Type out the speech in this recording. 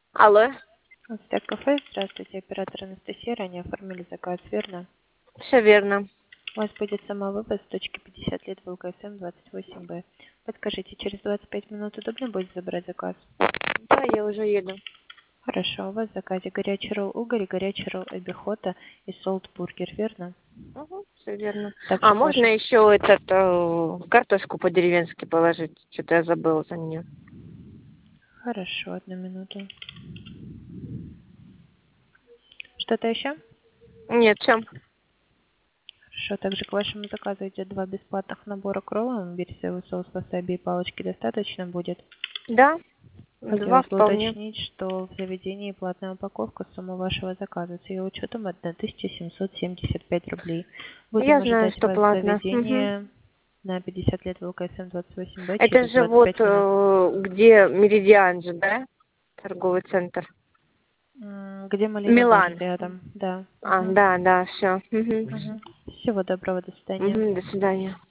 Алло. Стек кафе, здравствуйте, оператор Анастасия, ранее оформили заказ, верно? Все верно. У вас будет самовывоз с точки 50 лет ВЛКСМ 28Б. Подскажите, через 25 минут удобно будет забрать заказ? Да, я уже еду. Хорошо, у вас в заказе горячий ролл угорь, горячий ролл эбихота и солт-бургер, верно? Угу, все верно. Также А к можно вашим... еще картошку по-деревенски положить? Что-то я забыла за нее. Хорошо, одну минуту. Что-то еще? Нет, чем? Хорошо, также к вашему заказу идет 2 бесплатных набора к роллам. Берите соус, васаби и палочки достаточно будет. Да, 2 Хотелось бы вполне. уточнить, что в заведении платная упаковка, сумма вашего заказа с ее учетом 1775 рублей. Я Будем знаю, ожидать что вас в платно. Мгм. заведении на 50 лет ВЛКСМ 28Б Это через же вот 25 минут. где Меридиан же, да? Торговый центр. Где Малина Бар Милан. рядом, да. А, да, да, все. Мгм. Всего доброго, до свидания. До свидания.